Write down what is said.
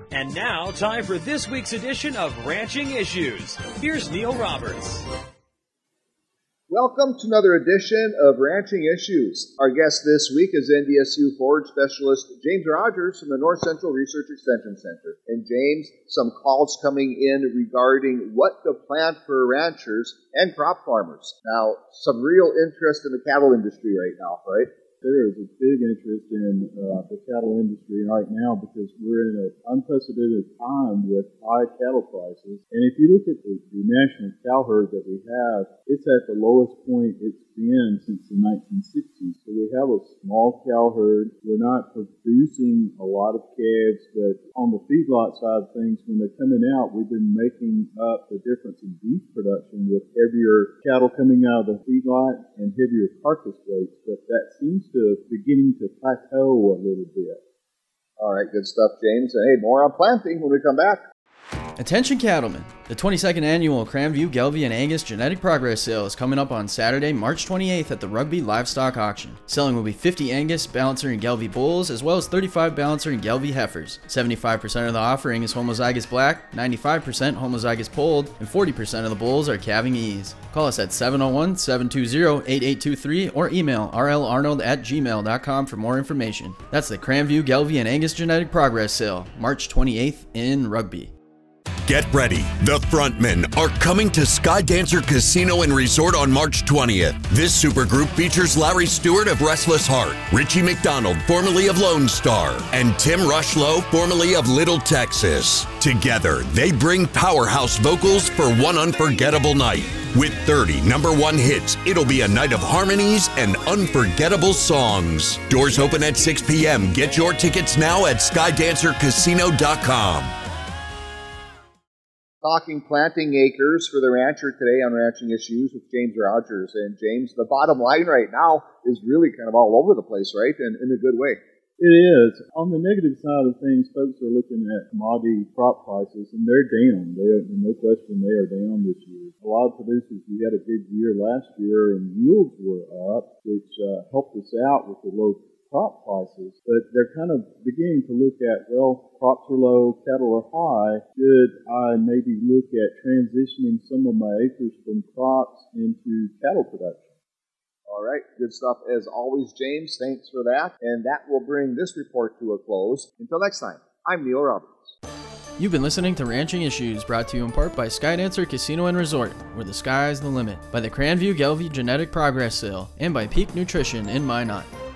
And now, time for this week's edition of Ranching Issues. Here's Neil Roberts. Welcome to another edition of Ranching Issues. Our guest this week is NDSU forage specialist James Rogers from the North Central Research Extension Center. And James, some calls coming in regarding what to plant for ranchers and crop farmers. Now, some real interest in the cattle industry right now, right? There is a big interest in the cattle industry right now because we're in an unprecedented time with high cattle prices. And if you look at the national cow herd that we have, it's at the lowest point it's been since the 1960s. So we have a small cow herd. We're not producing a lot of calves, but on the feedlot side of things, when they're coming out, we've been making up the difference in beef production with heavier cattle coming out of the feedlot and heavier carcass weights. But that seems to beginning to plateau a little bit. All right, good stuff, James. And hey, more on planting when we come back. Attention cattlemen, the 22nd annual Cranview, Gelbvieh, and Angus Genetic Progress Sale is coming up on Saturday, March 28th at the Rugby Livestock Auction. Selling will be 50 Angus, Balancer, and Gelbvieh bulls, as well as 35 Balancer and Gelbvieh heifers. 75% of the offering is homozygous black, 95% homozygous polled, and 40% of the bulls are calving ease. Call us at 701-720-8823 or email rlarnold@gmail.com for more information. That's the Cranview, Gelbvieh, and Angus Genetic Progress Sale, March 28th in Rugby. Get ready. The Frontmen are coming to Sky Dancer Casino and Resort on March 20th. This supergroup features Larry Stewart of Restless Heart, Richie McDonald, formerly of Lone Star, and Tim Rushlow, formerly of Little Texas. Together, they bring powerhouse vocals for one unforgettable night. With 30 number one hits, it'll be a night of harmonies and unforgettable songs. Doors open at 6 p.m. Get your tickets now at skydancercasino.com. Talking planting acres for the rancher today on Ranching Issues with James Rogers. And James, the bottom line right now is really kind of all over the place, right? And in a good way. It is. On the negative side of things, folks are looking at commodity crop prices, and they're down. No question they are down this year. A lot of producers, we had a good year last year, and yields were up, which helped us out with the low crop prices, but they're kind of beginning to look at, well, crops are low, cattle are high. Should I maybe look at transitioning some of my acres from crops into cattle production? All right, good stuff as always, James. Thanks for that. And that will bring this report to a close. Until next time, I'm Neil Roberts. You've been listening to Ranching Issues, brought to you in part by Skydancer Casino and Resort, where the sky's the limit, by the Cranview, Gelbvieh Genetic Progress Sale, and by Peak Nutrition in Minot.